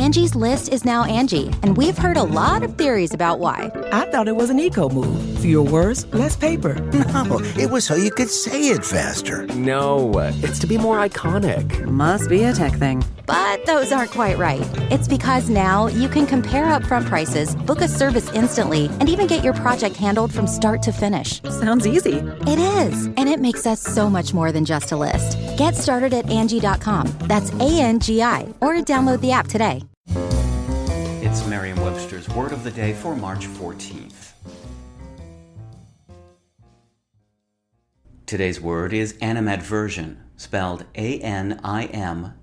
Angie's List is now Angie, and we've heard a lot of theories about why. I thought it was an eco move. Fewer words, less paper. No, it was so you could say it faster. No, it's to be more iconic. Must be a tech thing. But those aren't quite right. It's because now you can compare upfront prices, book a service instantly, and even get your project handled from start to finish. Sounds easy. It is, and it makes us so much more than just a list. Get started at Angie.com. That's ANGI, or download the app today. It's Merriam-Webster's Word of the Day for March 14th. Today's word is animadversion, spelled A-N-I-M-A-D-V-E-R-S-I-O-N.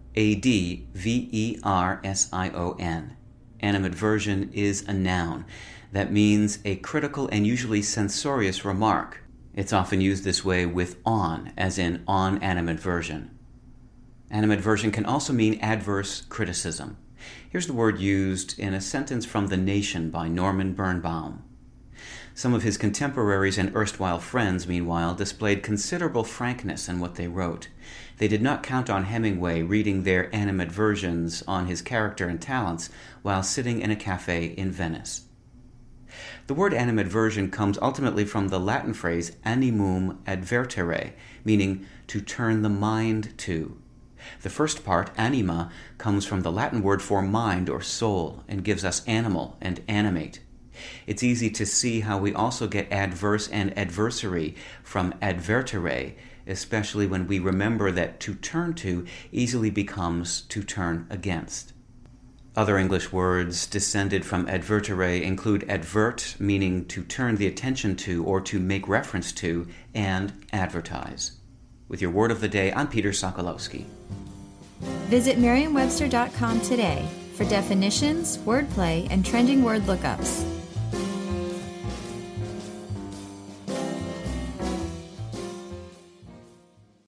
Animadversion is a noun. That means a critical and usually censorious remark. It's often used this way with on, as in on animadversion. Animadversion can also mean adverse criticism. Here's the word used in a sentence from The Nation by Norman Birnbaum. Some of his contemporaries and erstwhile friends, meanwhile, displayed considerable frankness in what they wrote. They did not count on Hemingway reading their animadversions on his character and talents while sitting in a cafe in Venice. The word animadversion comes ultimately from the Latin phrase animum advertere, meaning to turn the mind to. The first part, anima, comes from the Latin word for mind or soul and gives us animal and animate. It's easy to see how we also get adverse and adversary from advertere, especially when we remember that to turn to easily becomes to turn against. Other English words descended from advertere include advert, meaning to turn the attention to or to make reference to, and advertise. With your Word of the Day, I'm Peter Sokolowski. Visit Merriam-Webster.com today for definitions, wordplay, and trending word lookups.